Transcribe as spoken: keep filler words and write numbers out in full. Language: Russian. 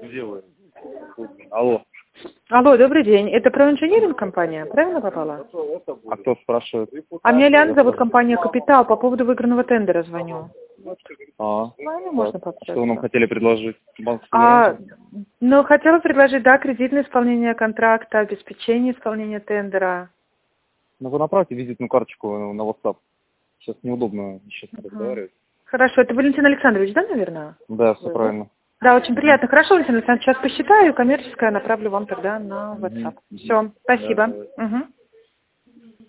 Где вы? Алло. Алло, добрый день. Это про инжиниринг компания, правильно попала? А кто спрашивает? А меня Лиана зовут, компания «Капитал». По поводу выигранного тендера звоню. А, С вами можно так. Что вы нам пообщаться? хотели предложить? Банк А, ну, хотела предложить, да, кредитное исполнение контракта, обеспечение исполнения тендера. Ну, вы направьте визитную карточку на WhatsApp. Сейчас неудобно сейчас Угу. разговаривать. Хорошо, это Валентин Александрович, да, наверное? Да, все Вы, да? правильно. Да, очень приятно. Хорошо, Валентин Александрович, сейчас посчитаю, коммерческое направлю вам тогда на WhatsApp. Угу. Все, спасибо. Да, Угу.